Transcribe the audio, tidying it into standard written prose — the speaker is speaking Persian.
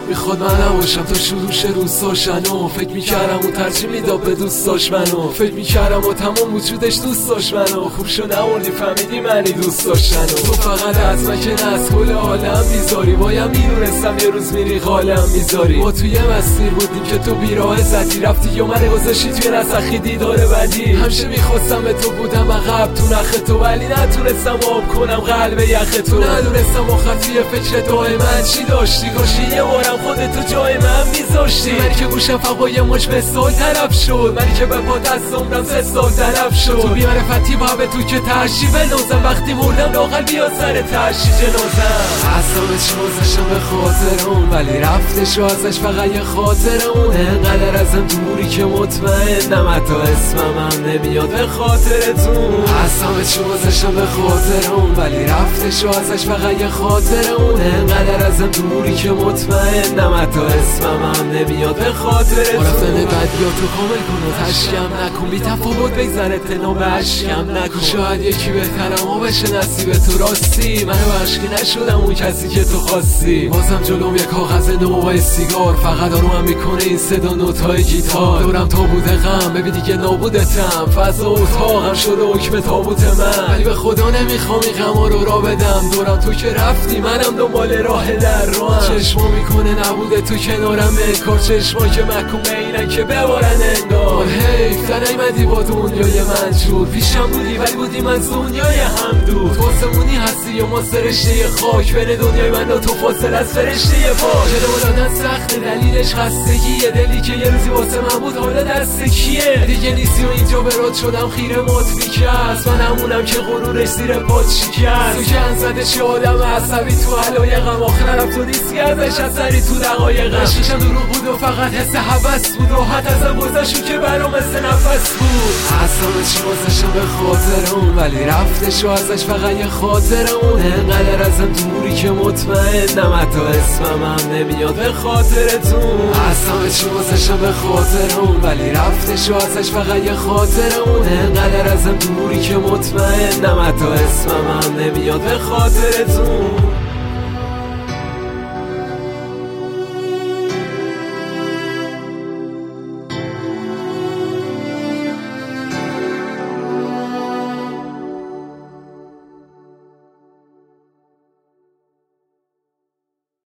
میخواد من نباشم تا شروعش روزاشنو. فکر میکردم اون ترجیح میداد به دوست داشت منو، فکر میکردم و تمام وجودش دوست داشت منو. خوب شو نمردی فهمیدی منی دوست داشتنو. تو فقط از من که نه از کل عالم بیزاری، باید میدونستم یه روز میری قالم میذاری. ما توی مسیر بودیم که تو بیراه زدی رفتی یا من گذاشتی توی نسخی دیدار بدی. همیشه میخواستم به تو بودم عقب تو نخ تو، ولی نتونستم آب کنم قلب یخ تو. ندونستم آخر توی فکر دائما چی داشتی، کاشی یه بارم خودتو جای من میذاشتی. منی که گوشم فقای مش به سال طرف شد، منی که به پا دست عمرم 3 سال طرف شد. تو بی‌معرفتی با به تو که ترشی بنازم، وقتی مردم لااقل بیا سر ترشی جنازم. اعصابش گذاشتم به خاطر اون، ولی رفتش و ازش فقط یه خاطر اون. انقدر ازم دوری که مطمئنم حتی اسمم هم نمیاد به خاطرتون. اعصابش گذاشتم به خاطر اون، ولی رفتش و ازش فقط یه خاطر اون. انقدر ازم دوری که مطمئنم حتی اسمم هم نمیاد به خاطرتون. رفتن بدیاتو کامل کن و تشکم نکن، بی تفاوت بگذره تنو به عشقم نکن. شاید یکی بهترم ها بشه نصیب تو راستی، منو عشقی نشدم اون کسی که تو خواستی. بازم جلوم یه کاغذ نوبای سیگار، فقط آرومم میکنه این صدا نوتای گیتار. دورم تابوت غم ببین دیگه نابودتم، فضا اتاقم شده حکم تابوت من. ولی به خدا نمیخوام این غما رو را بدم، دورم تو که رفتی منم دنبال راه در روام. چشما میکنه نبوده تو کنارم انکار، چشما که محکومه اینن که ببارن انگار. حیف تا نیمدی با دنیای من جور، پیشم بودی ولی بودیم از دنیای هم دور. تو آسمونی هستی یا ما سرشته خاک، بین دنیای من و تو فاصله از فرشته پاک. جلو دادن سخت دلیلش خستگیه، دلی که یه روزی واسه من بود حالا دست کیه. دیگه نیستی و اینجا برات شدم خیره مات بیکس، من همونم که غرورش زیر پات شکست. تو که انزده چه آدم عصبی تو علایقم، آخر رفت و نیستی ازش اثری تو دقایقم. عشقشم دروغ بود و فقط حس حوث بود، راحت ازم گذشت که برام مثل نفس بود. اعصابش گذاشتم به خاطر اون، ولی رفتش و ازش فقط یه خاطر اون. انقدر ازم دوری که مطمئنم حتی اسمم هم نمیاد به خاطرتون. اعصابش گذاشتم به خاطر اون، ولی رفتش و ازش فقط یه خاطر اون. انقدر ازم دوری که مطمئنم حتی اسمم هم نمیاد به خاطرتون.